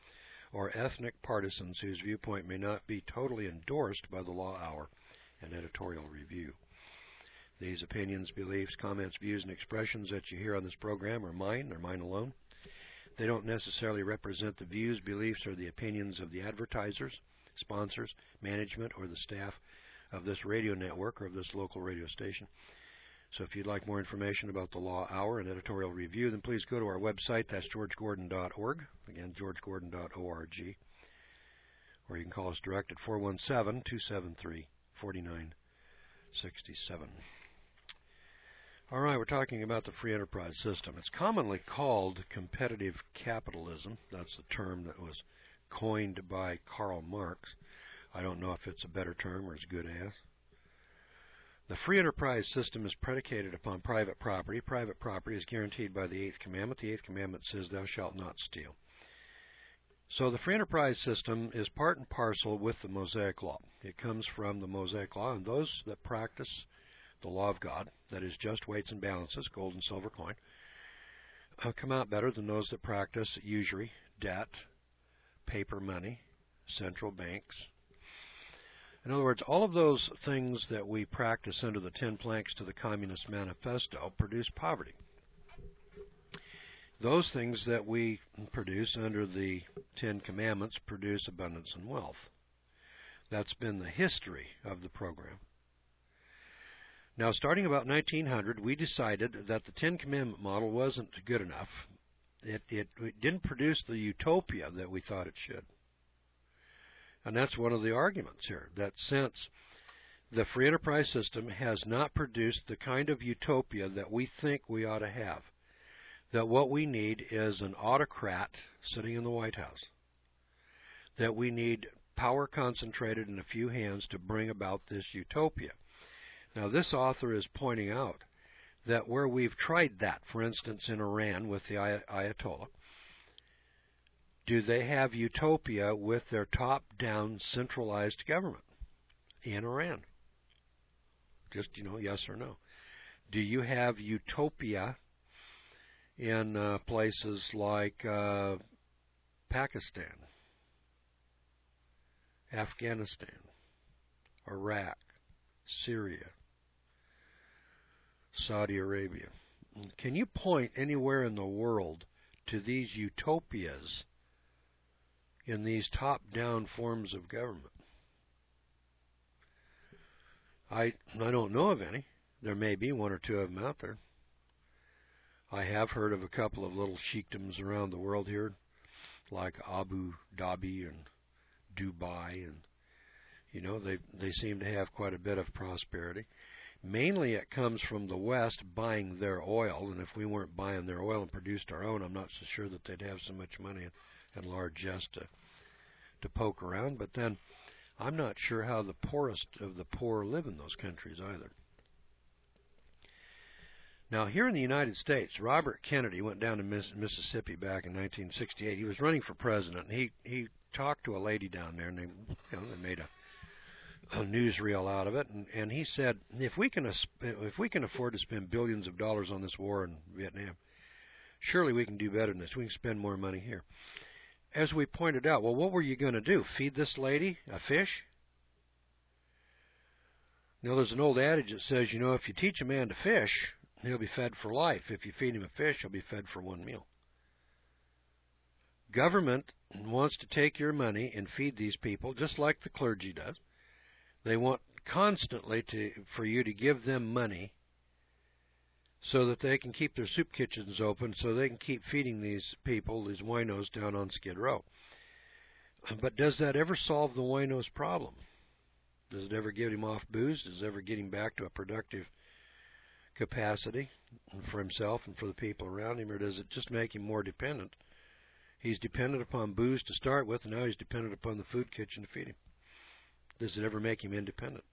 [SPEAKER 1] or ethnic partisans whose viewpoint may not be totally endorsed by the Law Hour and Editorial Review. These opinions, beliefs, comments, views, and expressions that you hear on this program are mine. They're mine alone. They don't necessarily represent the views, beliefs, or the opinions of the advertisers, sponsors, management, or the staff of this radio network or of this local radio station. So if you'd like more information about the Law Hour and Editorial Review, then please go to our website. That's george gordon dot org. Again, george gordon dot org. Or you can call us direct at four one seven, two seven three, four nine six seven. All right, we're talking about the free enterprise system. It's commonly called competitive capitalism. That's the term that was coined by Karl Marx. I don't know if it's a better term or as good as. The free enterprise system is predicated upon private property. Private property is guaranteed by the Eighth Commandment. The Eighth Commandment says, "Thou shalt not steal." So the free enterprise system is part and parcel with the Mosaic Law. It comes from the Mosaic Law, and those that practice the law of God, that is just weights and balances, gold and silver coin, uh, come out better than those that practice usury, debt, paper money, central banks. In other words, all of those things that we practice under the Ten Planks to the Communist Manifesto produce poverty. Those things that we produce under the Ten Commandments produce abundance and wealth. That's been the history of the program. Now, starting about nineteen hundred, we decided that the Ten Commandment model wasn't good enough. It, it, it didn't produce the utopia that we thought it should. And that's one of the arguments here, that since the free enterprise system has not produced the kind of utopia that we think we ought to have, that what we need is an autocrat sitting in the White House, that we need power concentrated in a few hands to bring about this utopia. Now, this author is pointing out that where we've tried that, for instance, in Iran with the Ayatollah, do they have utopia with their top-down centralized government in Iran? Just, you know, yes or no. Do you have utopia in uh, places like uh, Pakistan, Afghanistan, Iraq, Syria, Saudi Arabia? Can you point anywhere in the world to these utopias in these top-down forms of government? I I don't know of any. There may be one or two of them out there. I have heard of a couple of little sheikdoms around the world here, like Abu Dhabi and Dubai, and you know they they seem to have quite a bit of prosperity. Mainly it comes from the West buying their oil, and if we weren't buying their oil and produced our own, I'm not so sure that they'd have so much money and, and largesse to, to poke around. But then I'm not sure how the poorest of the poor live in those countries either. Now, here in the United States, Robert Kennedy went down to Miss, Mississippi back in nineteen sixty-eight. He was running for president, and he, he talked to a lady down there, and they, you know, they made a a newsreel out of it, and, and he said, if we can if we can afford to spend billions of dollars on this war in Vietnam, surely we can do better than this. We can spend more money here. As we pointed out, well, what were you going to do? Feed this lady a fish? You know, there's an old adage that says, you know, if you teach a man to fish, he'll be fed for life. If you feed him a fish, he'll be fed for one meal. Government wants to take your money and feed these people, just like the clergy does. They want constantly to for you to give them money so that they can keep their soup kitchens open, so they can keep feeding these people, these winos down on Skid Row. But does that ever solve the wino's problem? Does it ever get him off booze? Does it ever get him back to a productive capacity for himself and for the people around him? Or does it just make him more dependent? He's dependent upon booze to start with, and now he's dependent upon the food kitchen to feed him. Does it ever make him independent?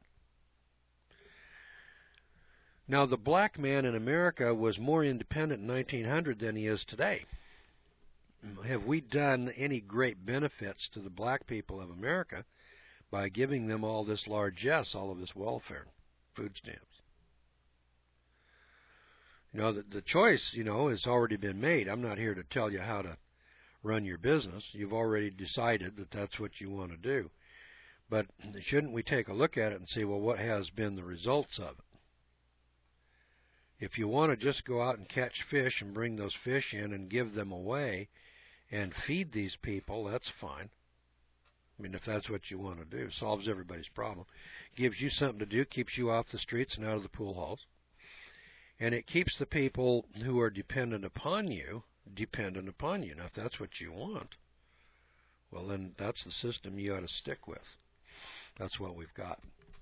[SPEAKER 1] Now, the black man in America was more independent in nineteen hundred than he is today. Have we done any great benefits to the black people of America by giving them all this largesse, all of this welfare, food stamps? You know, the, the choice, you know, has already been made. I'm not here to tell you how to
[SPEAKER 2] run your business. You've already decided that that's what you want to do. But shouldn't we take a look at it and see, well, what has been the results of it? If you want to just go out and catch fish and bring those fish in and give them away and feed these people, that's fine. I mean, if that's what you want to do, solves everybody's problem. Gives you something to do, keeps you off the streets and out of the pool halls. And it keeps the people who are dependent upon you dependent upon you. Now, if that's what you want, well, then that's the system you ought to stick with. That's what we've got.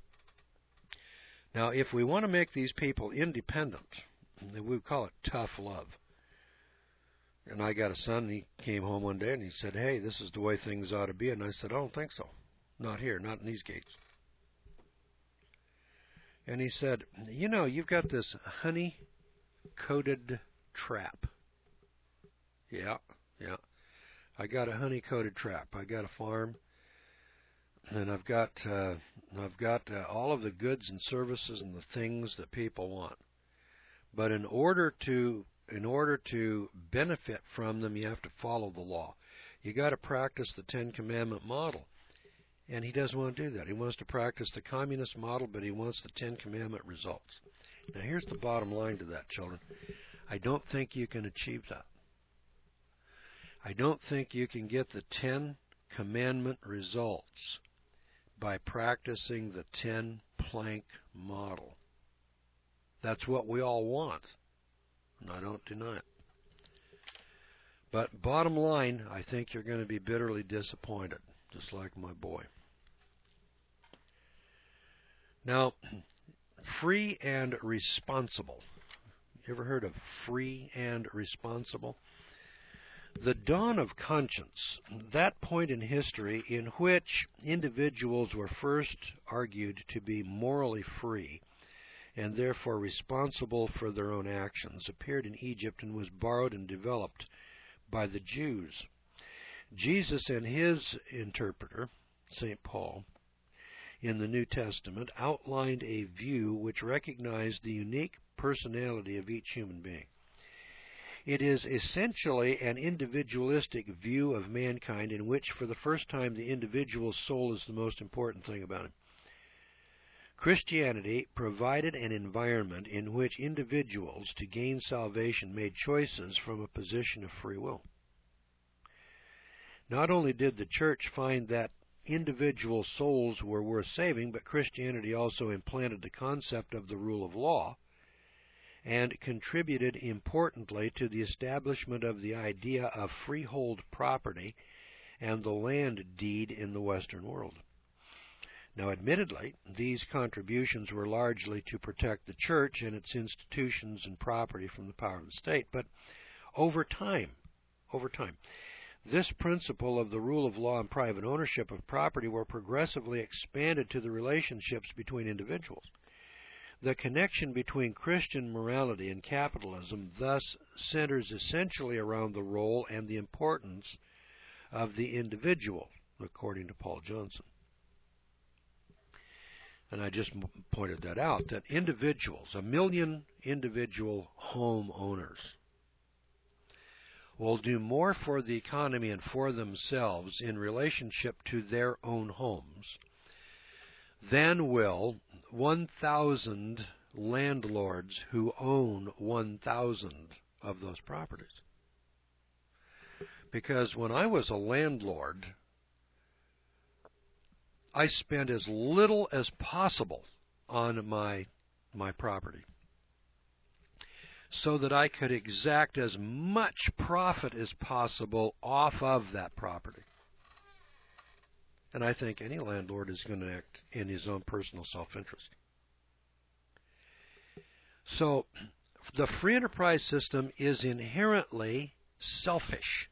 [SPEAKER 2] Now, if we want to make these people independent, we would call it tough love. And I got a son, and he came home one day, and he said, hey, this is the way things ought to be. And I said, I don't think so. Not here, not in these gates. And he said, you know, you've got this honey-coated trap. Yeah, yeah. I got a honey-coated trap. I got a farm, and I've got uh, I've got uh, all of the goods and services and the things that people want. But in order to in order to benefit from them, you have to follow the law. You got to practice the Ten Commandment model. And he doesn't want to do that. He wants to practice the communist model, but he wants the Ten Commandment results. Now, here's the bottom line to that, children. I don't think you can achieve that. I don't think you can get the Ten Commandment results by practicing the ten-plank model. That's what we all want, and I don't deny it. But bottom line, I think you're going to be bitterly disappointed, just like my boy. Now, free and responsible. You ever heard of free and responsible? The dawn of conscience, that point in history in which individuals were first argued to be morally free and therefore responsible for their own actions, appeared in Egypt and was borrowed and developed by the Jews. Jesus and his interpreter, Saint Paul, in the New Testament, outlined a view which recognized the unique personality of each human being. It is essentially an individualistic view of mankind in which, for the first time, the individual soul is the most important thing about him. Christianity provided an environment in which individuals, to gain salvation, made choices from a position of free will. Not only did the church find that individual souls were worth saving, but Christianity also implanted the concept of the rule of law and contributed importantly to the establishment of the idea of freehold property and the land deed in the Western world. Now, admittedly, these contributions were largely to protect the church and its institutions and property from the power of the state, but over time, over time, this principle of the rule of law and private ownership of property were progressively expanded to the relationships between individuals. The connection between Christian morality and capitalism thus centers essentially around the role and the importance of the individual, according to Paul Johnson. And I just pointed that out, that individuals, a million individual home owners, will do more for the economy and for themselves in relationship to their own homes than will one thousand landlords who own one thousand of those properties. Because when I was a landlord, I spent as little as possible on my my property so that I could exact as much profit as possible off of that property. And I think any landlord is going to act in his own personal self-interest. So the free enterprise system is inherently selfish.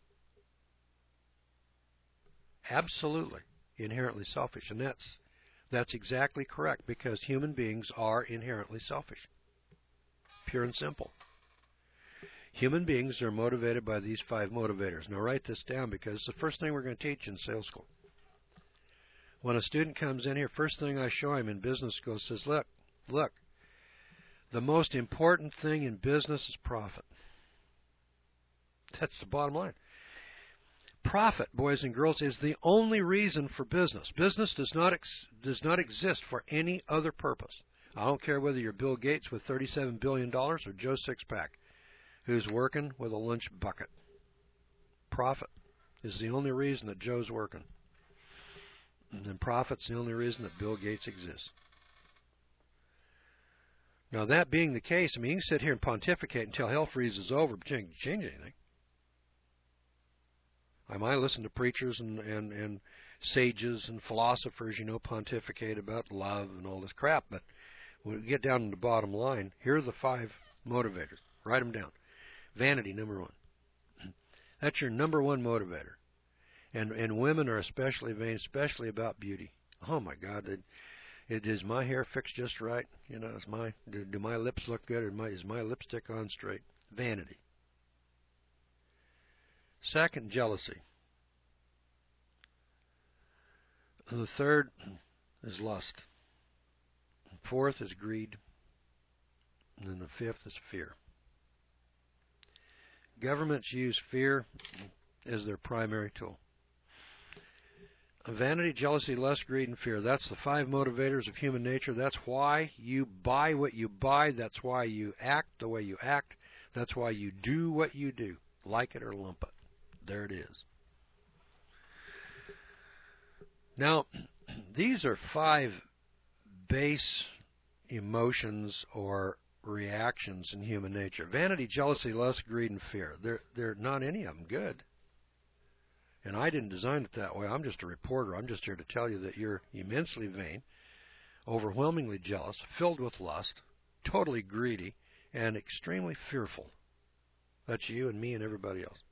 [SPEAKER 2] Absolutely inherently selfish. And that's, that's exactly correct, because human beings are inherently selfish. Pure and simple. Human beings are motivated by these five motivators. Now write this down, because it's the first thing we're going to teach in sales school. When a student comes in here, first thing I show him in business school says, look, look, the most important thing in business is profit. That's the bottom line. profit, boys and girls, is the only reason for business. Business does not ex does not exist for any other purpose. I don't care whether you're Bill Gates with thirty-seven billion dollars or Joe Sixpack, who's working with a lunch bucket. Profit is the only reason that Joe's working. And then profit's the only reason that Bill Gates exists. Now, that being the case, I mean, you can sit here and pontificate until hell freezes over, but you ain't change anything. I might listen to preachers and, and, and sages and philosophers, you know, pontificate about love and all this crap, but when we get down to the bottom line, here are the five motivators. Write them down. Vanity, number one. That's your number one motivator. And and women are especially vain, especially about beauty. Oh, my God. It, it, is my hair fixed just right? You know, is my, do, do my lips look good? Or my, is my lipstick on straight? Vanity. Second, jealousy. And the third is lust. Fourth is greed. And then the fifth is fear. Governments use fear as their primary tool. Vanity, jealousy, lust, greed, and fear. That's the five motivators of human nature. That's why you buy what you buy. That's why you act the way you act. That's why you do what you do. Like it or lump it. There it is. Now, these are five base emotions or reactions in human nature. Vanity, jealousy, lust, greed, and fear. They're, they're not any of them good. And I didn't design it that way. I'm just a reporter. I'm just here to tell you that you're immensely vain, overwhelmingly jealous, filled with lust, totally greedy, and extremely fearful. That's you and me and everybody else.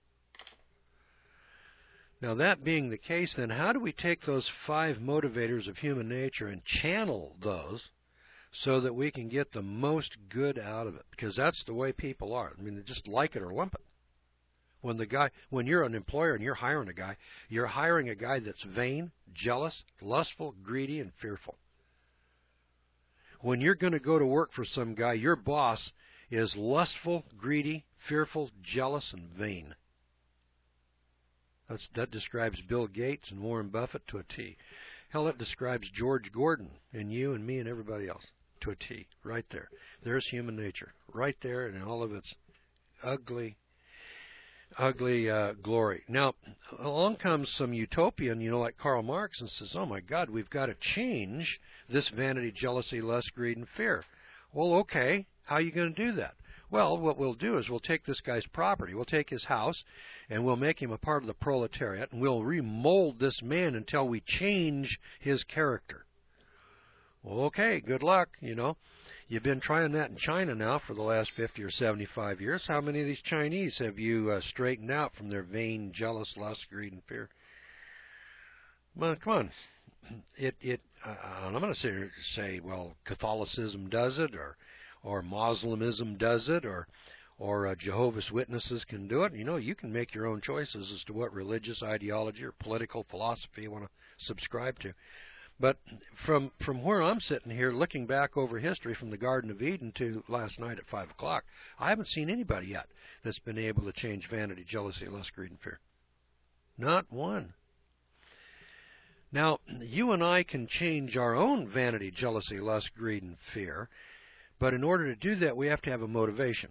[SPEAKER 2] Now, that being the case, then how do we take those five motivators of human nature and channel those so that we can get the most good out of it? Because that's the way people are. I mean, they just like it or lump it. When the guy, when you're an employer and you're hiring a guy, you're hiring a guy that's vain, jealous, lustful, greedy, and fearful. When you're going to go to work for some guy, your boss is lustful, greedy, fearful, jealous, and vain. That's, that describes Bill Gates and Warren Buffett to a T. Hell, it describes George Gordon and you and me and everybody else to a T. Right there. There's human nature. Right there in all of its ugly, ugly uh, glory. Now, along comes some utopian, you know, like Karl Marx, and says, oh, my God, we've got to change this vanity, jealousy, lust, greed, and fear. Well, okay, how are you going to do that? Well, what we'll do is we'll take this guy's property, we'll take his house, and we'll make him a part of the proletariat, and we'll remold this man until we change his character. Well, okay, good luck, you know. You've been trying that in China now for the last fifty or seventy-five years. How many of these Chinese have you uh, straightened out from their vain, jealous, lust, greed, and fear? Well, come on. It, it, uh, I'm going to say, say, well, Catholicism does it, or or Moslamism does it, or or uh, Jehovah's Witnesses can do it. You know, you can make your own choices as to what religious ideology or political philosophy you want to subscribe to. But from from where I'm sitting here, looking back over history from the Garden of Eden to last night at five o'clock, I haven't seen anybody yet that's been able to change vanity, jealousy, lust, greed, and fear. Not one. Now, you and I can change our own vanity, jealousy, lust, greed, and fear, but in order to do that, we have to have a motivation.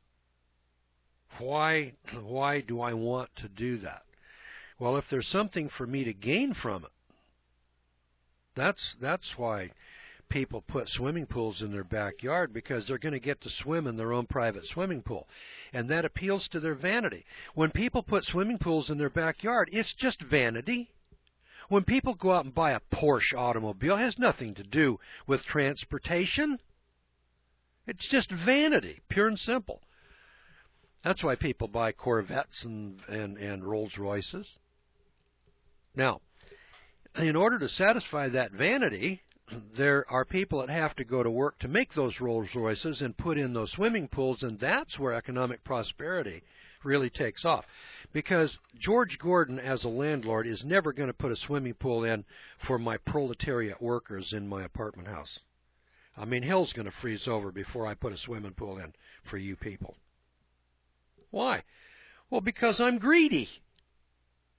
[SPEAKER 2] Why, why do I want to do that? Well, if there's something for me to gain from it, that's, that's why people put swimming pools in their backyard, because they're going to get to swim in their own private swimming pool. And that appeals to their vanity. When people put swimming pools in their backyard, it's just vanity. When people go out and buy a Porsche automobile, it has nothing to do with transportation. It's just vanity, pure and simple. That's why people buy Corvettes and, and, and Rolls Royces. Now, in order to satisfy that vanity, there are people that have to go to work to make those Rolls Royces and put in those swimming pools, and that's where economic prosperity really takes off. Because George Gordon, as a landlord, is never going to put a swimming pool in for my proletariat workers in my apartment house. I mean, hell's going to freeze over before I put a swimming pool in for you people. Why? Well, because I'm greedy.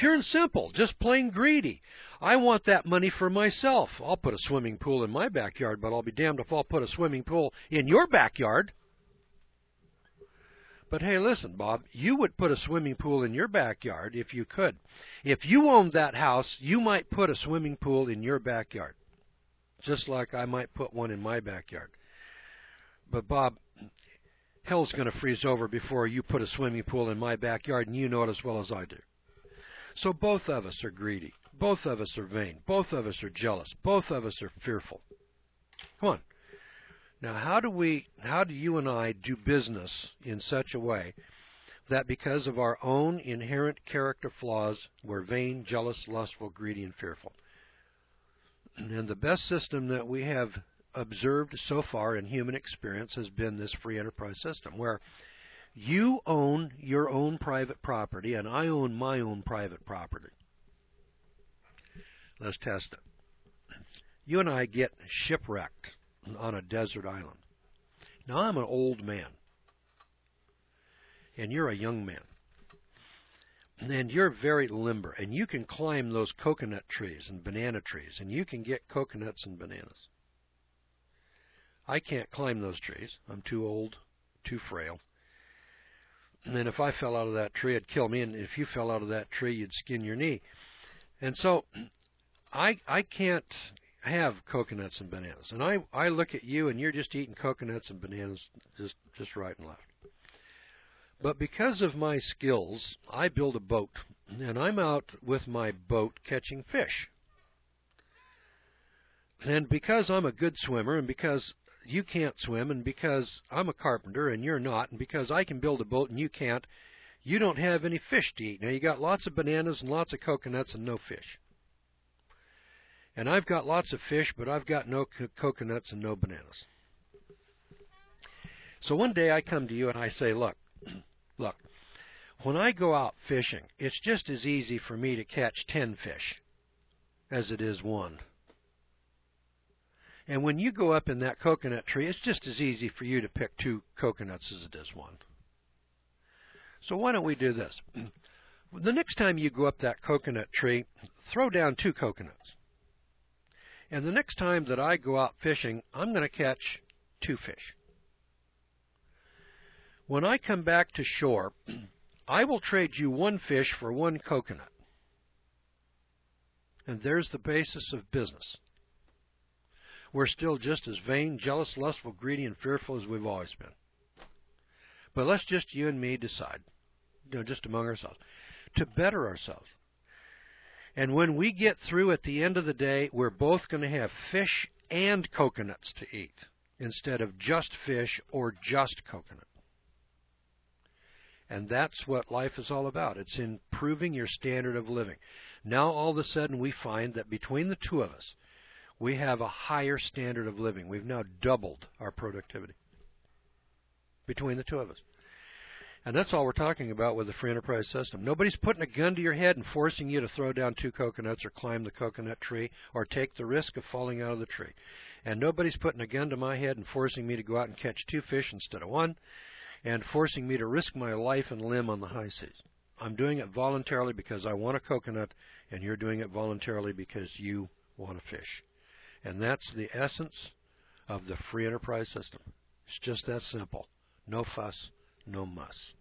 [SPEAKER 2] Pure and simple, just plain greedy. I want that money for myself. I'll put a swimming pool in my backyard, but I'll be damned if I'll put a swimming pool in your backyard. But hey, listen, Bob, you would put a swimming pool in your backyard if you could. If you owned that house, you might put a swimming pool in your backyard, just like I might put one in my backyard. But, Bob, hell's going to freeze over before you put a swimming pool in my backyard, and you know it as well as I do. So both of us are greedy. Both of us are vain. Both of us are jealous. Both of us are fearful. Come on. Now, how do we, how do you and I do business in such a way that because of our own inherent character flaws, we're vain, jealous, lustful, greedy, and fearful? And the best system that we have observed so far in human experience has been this free enterprise system, where you own your own private property and I own my own private property. Let's test it. You and I get shipwrecked on a desert island. Now, I'm an old man, and you're a young man, and you're very limber, and you can climb those coconut trees and banana trees, and you can get coconuts and bananas. I can't climb those trees. I'm too old, too frail. And then if I fell out of that tree, it'd kill me, and if you fell out of that tree, you'd skin your knee. And so I I can't have coconuts and bananas. And I, I look at you, and you're just eating coconuts and bananas just, just right and left. But because of my skills, I build a boat, and I'm out with my boat catching fish. And because I'm a good swimmer, and because you can't swim, and because I'm a carpenter and you're not, and because I can build a boat and you can't, you don't have any fish to eat. Now, you got lots of bananas and lots of coconuts and no fish. And I've got lots of fish, but I've got no co- coconuts and no bananas. So one day I come to you and I say, look, look, when I go out fishing, it's just as easy for me to catch ten fish as it is one. And when you go up in that coconut tree, it's just as easy for you to pick two coconuts as it is one. So why don't we do this? The next time you go up that coconut tree, throw down two coconuts. And the next time that I go out fishing, I'm going to catch two fish. When I come back to shore, I will trade you one fish for one coconut. And there's the basis of business. We're still just as vain, jealous, lustful, greedy, and fearful as we've always been. But let's just, you and me, decide, you know, just among ourselves, to better ourselves. And when we get through at the end of the day, we're both going to have fish and coconuts to eat instead of just fish or just coconut. And that's what life is all about. It's improving your standard of living. Now, all of a sudden, we find that between the two of us, we have a higher standard of living. We've now doubled our productivity between the two of us. And that's all we're talking about with the free enterprise system. Nobody's putting a gun to your head and forcing you to throw down two coconuts or climb the coconut tree or take the risk of falling out of the tree. And nobody's putting a gun to my head and forcing me to go out and catch two fish instead of one and forcing me to risk my life and limb on the high seas. I'm doing it voluntarily because I want a coconut, and you're doing it voluntarily because you want a fish. And that's the essence of the free enterprise system. It's just that simple. No fuss. No muss.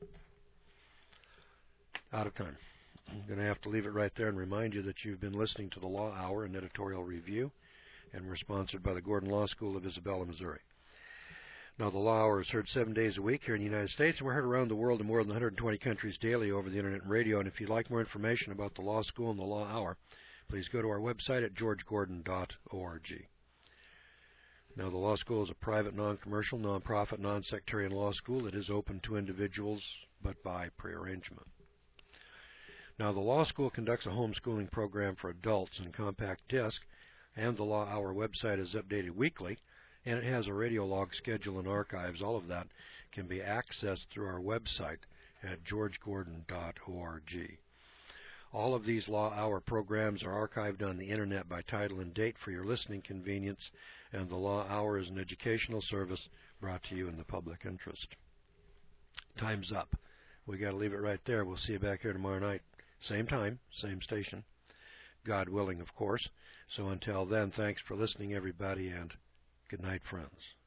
[SPEAKER 2] Out of time. I'm going to have to leave it right there and remind you that you've been listening to the Law Hour, an editorial review, and we're sponsored by the Gordon Law School of Isabella, Missouri. Now, the Law Hour is heard seven days a week here in the United States, and we're heard around the world in more than one hundred twenty countries daily over the Internet and radio. And if you'd like more information about the Law School and the Law Hour, please go to our website at george gordon dot org. Now, the law school is a private, non-commercial, non-profit, non-sectarian law school. It is open to individuals, but by prearrangement. Now, the law school conducts a homeschooling program for adults in compact disc, and the Law Hour website is updated weekly, and it has a radio log schedule and archives. All of that can be accessed through our website at george gordon dot org. All of these Law Hour programs are archived on the Internet by title and date for your listening convenience, and the Law Hour is an educational service brought to you in the public interest. Time's up. We got to leave it right there. We'll see you back here tomorrow night, Same time, same station. God willing, of course. So until then, thanks for listening, everybody, and good night, friends.